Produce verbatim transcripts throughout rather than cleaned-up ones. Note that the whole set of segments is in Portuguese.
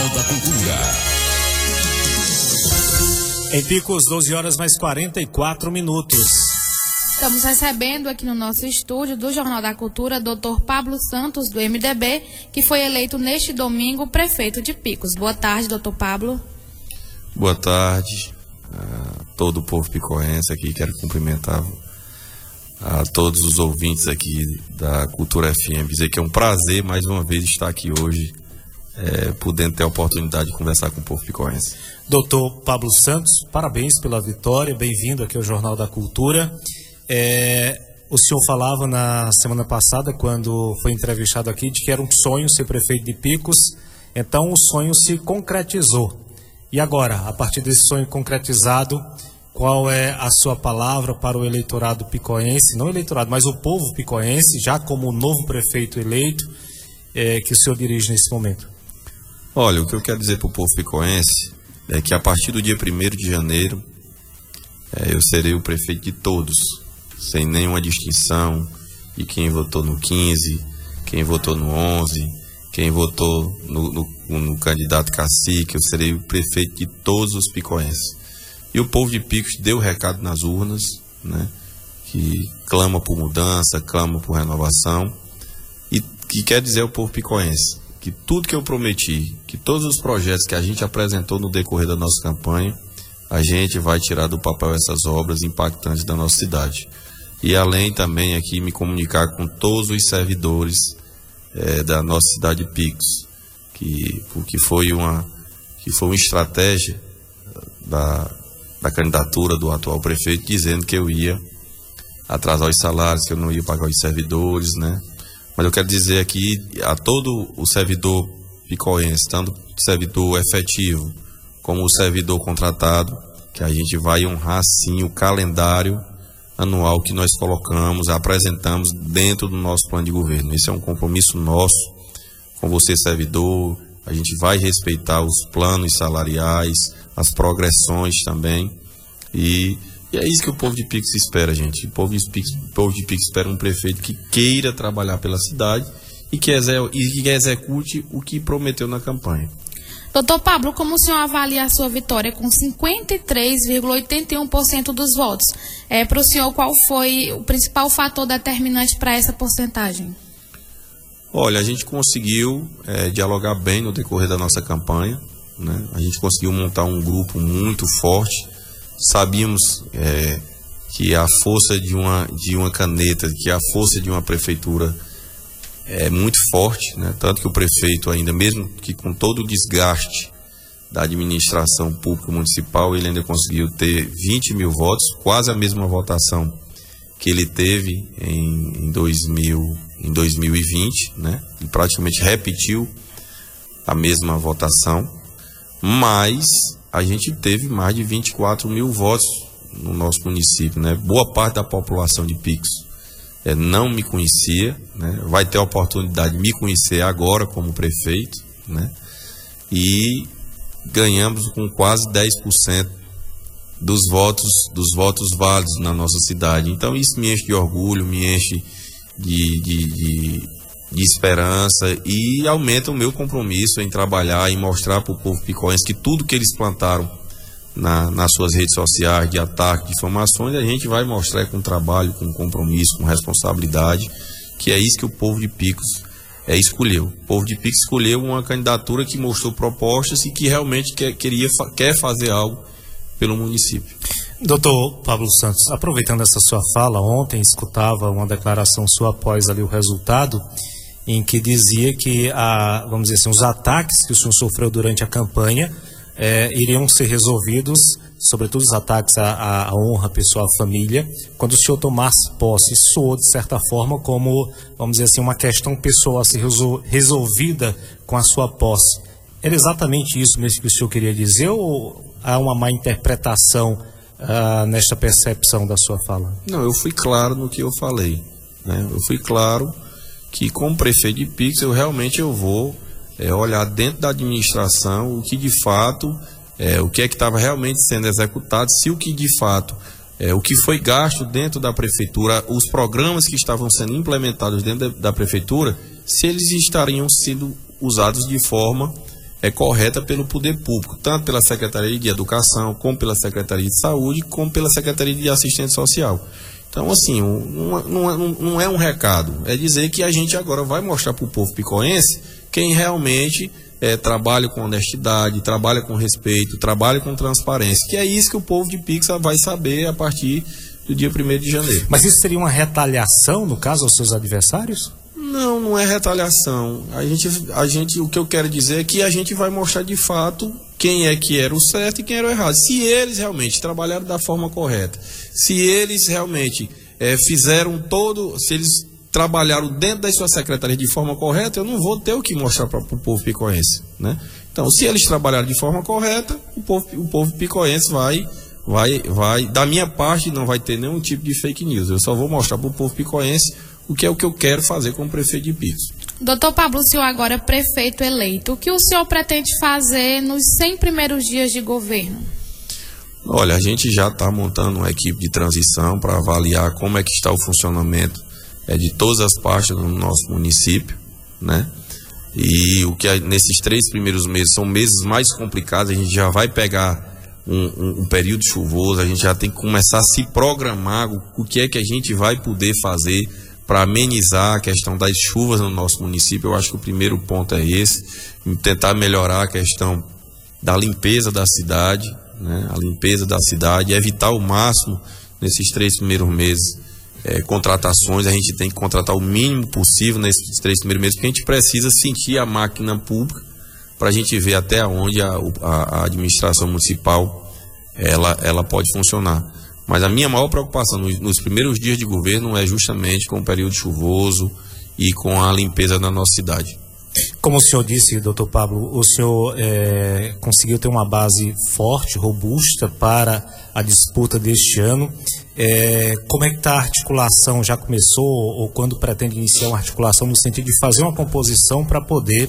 da Cultura. Em Picos, doze horas mais quarenta e quatro minutos. Estamos recebendo aqui no nosso estúdio do Jornal da Cultura, doutor Pablo Santos, do M D B, que foi eleito neste domingo prefeito de Picos. Boa tarde, doutor Pablo. Boa tarde a todo o povo picoense aqui. Quero cumprimentar a todos os ouvintes aqui da Cultura F M. Dizer que é um prazer, mais uma vez, estar aqui hoje, é, podendo ter a oportunidade de conversar com o povo picoense. Doutor Pablo Santos, parabéns pela vitória, bem-vindo aqui ao Jornal da Cultura. É, o senhor falava na semana passada, quando foi entrevistado aqui, de que era um sonho ser prefeito de Picos, então o sonho se concretizou. E agora, a partir desse sonho concretizado, qual é a sua palavra para o eleitorado picoense, não eleitorado, mas o povo picoense, já como o novo prefeito eleito, é, que o senhor dirige nesse momento? Olha, o que eu quero dizer para o povo picoense é que a partir do dia primeiro de janeiro, é, eu serei o prefeito de todos, sem nenhuma distinção de quem votou no quinze, quem votou no onze, quem votou no, no, no candidato cacique. Eu serei o prefeito de todos os picoenses. E o povo de Picos deu o recado nas urnas, né, que clama por mudança, clama por renovação, e que quer dizer ao povo picoense que tudo que eu prometi, que todos os projetos que a gente apresentou no decorrer da nossa campanha, a gente vai tirar do papel essas obras impactantes da nossa cidade. E além também aqui me comunicar com todos os servidores é, da nossa cidade de Picos, que, que, foi uma, que foi uma estratégia da, da candidatura do atual prefeito, dizendo que eu ia atrasar os salários, que eu não ia pagar os servidores, né? Mas eu quero dizer aqui a todo o servidor picoense, tanto o servidor efetivo como o servidor contratado, que a gente vai honrar sim o calendário anual que nós colocamos, apresentamos dentro do nosso plano de governo. Esse é um compromisso nosso com você, servidor. A gente vai respeitar os planos salariais, as progressões também, e, e é isso que o povo de Picos espera, gente. O povo de Picos, o povo de Picos espera um prefeito que queira trabalhar pela cidade e que, exer, e que execute o que prometeu na campanha. Doutor Pablo, como o senhor avalia a sua vitória com cinquenta e três vírgula oitenta e um por cento dos votos? É, para o senhor, qual foi o principal fator determinante para essa porcentagem? Olha, a gente conseguiu é, dialogar bem no decorrer da nossa campanha, né? A gente conseguiu montar um grupo muito forte. Sabíamos é, que a força de uma, de uma caneta, que a força de uma prefeitura é muito forte, né? Tanto que o prefeito ainda, mesmo que com todo o desgaste da administração pública municipal, ele ainda conseguiu ter vinte mil votos, quase a mesma votação que ele teve em, em, dois mil, em dois mil e vinte, né? Ele praticamente repetiu a mesma votação, mas a gente teve mais de vinte e quatro mil votos no nosso município, né? Boa parte da população de Picos é, não me conhecia, né? Vai ter a oportunidade de me conhecer agora como prefeito, né? E ganhamos com quase dez por cento dos votos, dos votos válidos na nossa cidade. Então isso me enche de orgulho, me enche de, de, de, de esperança e aumenta o meu compromisso em trabalhar, em mostrar para o povo picoense que tudo que eles plantaram na, nas suas redes sociais de ataque, de difamações, a gente vai mostrar com trabalho, com compromisso, com responsabilidade, que é isso que o povo de Picos é, escolheu. O povo de Picos escolheu uma candidatura que mostrou propostas e que realmente quer, queria, quer fazer algo pelo município. Doutor Pablo Santos, aproveitando essa sua fala, ontem escutava uma declaração sua após ali o resultado, em que dizia que a, vamos dizer assim, os ataques que o senhor sofreu durante a campanha é, iriam ser resolvidos, sobretudo os ataques à, à honra pessoal, à família, quando o senhor tomasse posse. Soou, de certa forma, como, vamos dizer assim, uma questão pessoal a ser resol, resolvida com a sua posse. Era exatamente isso mesmo que o senhor queria dizer, ou há uma má interpretação uh, nesta percepção da sua fala? Não, eu fui claro no que eu falei, né? Eu fui claro que, como prefeito de Picos, eu realmente eu vou é, olhar dentro da administração o que de fato, é, o que é que estava realmente sendo executado, se o que de fato, é, o que foi gasto dentro da prefeitura, os programas que estavam sendo implementados dentro da, da prefeitura, se eles estariam sendo usados de forma é correta pelo poder público, tanto pela Secretaria de Educação, como pela Secretaria de Saúde, como pela Secretaria de Assistência Social. Então, assim, não, não, não é um recado, é dizer que a gente agora vai mostrar para o povo picoense quem realmente é, trabalha com honestidade, trabalha com respeito, trabalha com transparência, que é isso que o povo de Pix vai saber a partir do dia primeiro de janeiro. Mas isso seria uma retaliação, no caso, aos seus adversários? Não, não é retaliação. A gente, a gente, o que eu quero dizer é que a gente vai mostrar de fato quem é que era o certo e quem era o errado. Se eles realmente trabalharam da forma correta, se eles realmente é, fizeram todo, se eles trabalharam dentro das suas secretarias de forma correta, eu não vou ter o que mostrar para o povo picoense, né? Então, se eles trabalharam de forma correta, o povo, o povo picoense vai, vai, vai, da minha parte, não vai ter nenhum tipo de fake news. Eu só vou mostrar para o povo picoense o que é o que eu quero fazer como prefeito de Pix. Doutor Pablo, o senhor agora é prefeito eleito. O que o senhor pretende fazer nos cem primeiros dias de governo? Olha, a gente já está montando uma equipe de transição para avaliar como é que está o funcionamento é, de todas as partes do nosso município, né? E o que é, nesses três primeiros meses são meses mais complicados, a gente já vai pegar um, um, um período chuvoso, a gente já tem que começar a se programar o, o que é que a gente vai poder fazer para amenizar a questão das chuvas no nosso município. Eu acho que o primeiro ponto é esse, tentar melhorar a questão da limpeza da cidade, né? A limpeza da cidade, evitar o máximo nesses três primeiros meses é, contratações. A gente tem que contratar o mínimo possível nesses três primeiros meses, porque a gente precisa sentir a máquina pública para a gente ver até onde a, a, a administração municipal ela, ela pode funcionar. Mas a minha maior preocupação nos, nos primeiros dias de governo é justamente com o período chuvoso e com a limpeza da nossa cidade. Como o senhor disse, doutor Pablo, o senhor é, conseguiu ter uma base forte, robusta para a disputa deste ano. É, como é que está a articulação? Já começou ou quando pretende iniciar uma articulação no sentido de fazer uma composição para poder,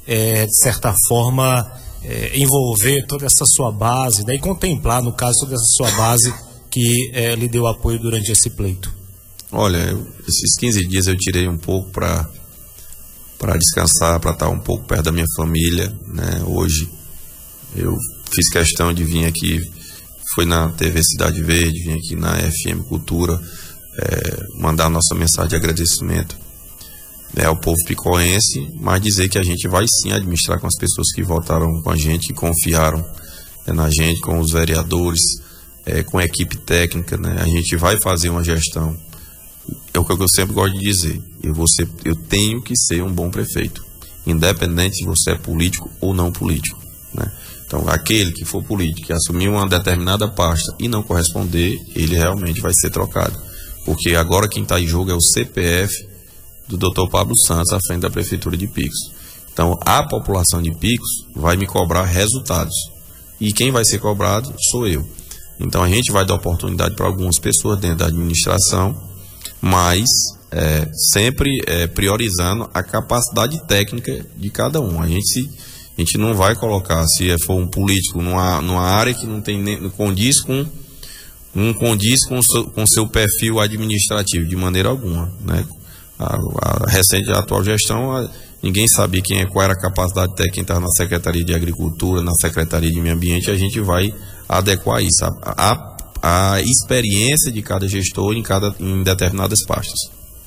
é, de certa forma, é, envolver toda essa sua base, daí contemplar, no caso, toda essa sua base que é, lhe deu apoio durante esse pleito? Olha, esses quinze dias eu tirei um pouco para para descansar, para estar um pouco perto da minha família, né? Hoje eu fiz questão de vir aqui, foi na T V Cidade Verde, vim aqui na F M Cultura, é, mandar nossa mensagem de agradecimento, né, ao povo picoense, mas dizer que a gente vai sim administrar com as pessoas que votaram com a gente, que confiaram, né, na gente, com os vereadores, é, com a equipe técnica, né? A gente vai fazer uma gestão. É o que eu sempre gosto de dizer, eu, vou ser, eu tenho que ser um bom prefeito, independente se você é político ou não político, né? Então, aquele que for político, que assumir uma determinada pasta e não corresponder, ele realmente vai ser trocado, porque agora quem está em jogo é o C P F do doutor Pablo Santos à frente da Prefeitura de Picos. Então, a população de Picos vai me cobrar resultados, e quem vai ser cobrado sou eu. Então, a gente vai dar oportunidade para algumas pessoas dentro da administração, mas é, sempre é, priorizando a capacidade técnica de cada um. A gente, se, a gente não vai colocar, se for um político numa, numa área que não tem nem, não condiz com não condiz com seu, com seu perfil administrativo de maneira alguma, né? A, a recente a atual gestão, a, ninguém sabia quem é, qual era a capacidade técnica, quem estava na Secretaria de Agricultura, na Secretaria de Meio Ambiente. A gente vai adequar isso a, a a experiência de cada gestor em, cada, em determinadas pastas.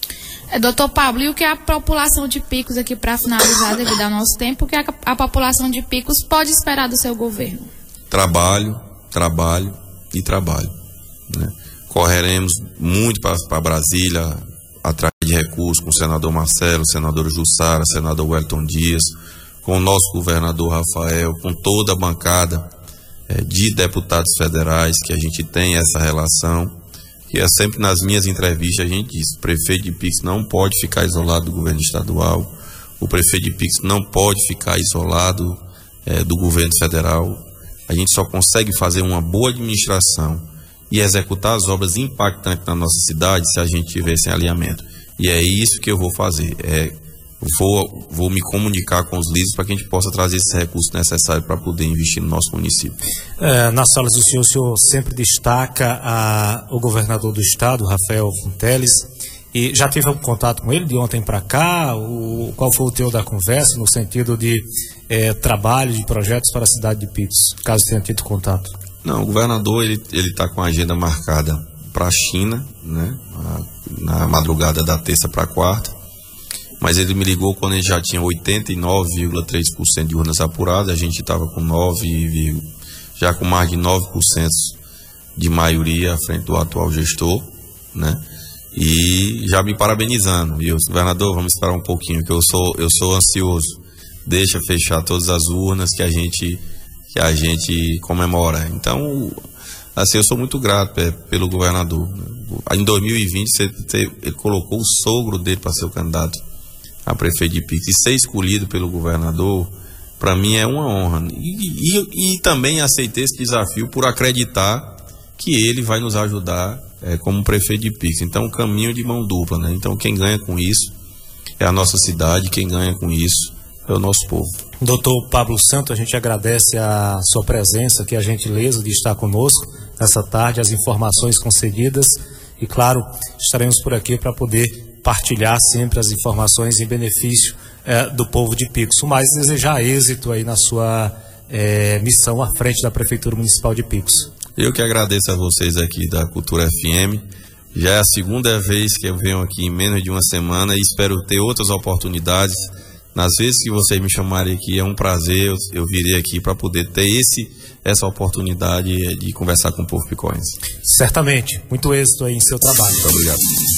É, doutor Pablo, e o que a população de Picos, aqui para finalizar, devido ao nosso tempo, o que a, a população de Picos pode esperar do seu governo? Trabalho, trabalho e trabalho, né? Correremos muito para Brasília, atrás de recursos, com o senador Marcelo, o senador Jussara, o senador Wellington Dias, com o nosso governador Rafael, com toda a bancada de deputados federais, que a gente tem essa relação, que é sempre nas minhas entrevistas a gente diz, o prefeito de Picos não pode ficar isolado do governo estadual, o prefeito de Picos não pode ficar isolado é, do governo federal. A gente só consegue fazer uma boa administração e executar as obras impactantes na nossa cidade se a gente tiver esse alinhamento. E é isso que eu vou fazer, é Vou, vou me comunicar com os líderes para que a gente possa trazer esse recurso necessário para poder investir no nosso município. É, nas falas do senhor, o senhor sempre destaca a, o governador do estado, Rafael Fonteles, E já teve algum contato com ele de ontem para cá? O, qual foi o teor da conversa no sentido de é, trabalho, de projetos para a cidade de Picos, caso tenha tido contato? Não, o governador ele ele está com a agenda marcada para a China, né, na madrugada da terça para quarta, mas ele me ligou quando ele já tinha oitenta e nove vírgula três por cento de urnas apuradas, a gente estava com nove, já com mais de nove por cento de maioria à frente do atual gestor, né? E já me parabenizando. E eu, governador, vamos esperar um pouquinho, que eu sou, eu sou ansioso. Deixa fechar todas as urnas que a gente, que a gente comemora. Então, assim, eu sou muito grato é, pelo governador. Em dois mil e vinte, você, você, ele colocou o sogro dele para ser o candidato a prefeito de Picos. E ser escolhido pelo governador, para mim é uma honra. E, e, e também aceitei esse desafio por acreditar que ele vai nos ajudar é, como prefeito de Picos. Então, um caminho de mão dupla, né? Então, quem ganha com isso é a nossa cidade, quem ganha com isso é o nosso povo. Doutor Pablo Santos, a gente agradece a sua presença aqui, a gentileza de estar conosco nessa tarde, as informações concedidas e, claro, estaremos por aqui para poder partilhar sempre as informações em benefício é, do povo de Picos. O mais desejar êxito aí na sua é, missão à frente da Prefeitura Municipal de Picos. Eu que agradeço a vocês aqui da Cultura F M. Já é a segunda vez que eu venho aqui em menos de uma semana e espero ter outras oportunidades. Nas vezes que vocês me chamarem aqui, é um prazer, eu, eu virei aqui para poder ter esse, essa oportunidade de conversar com o povo picoense. Certamente. Muito êxito aí em seu trabalho. Muito obrigado.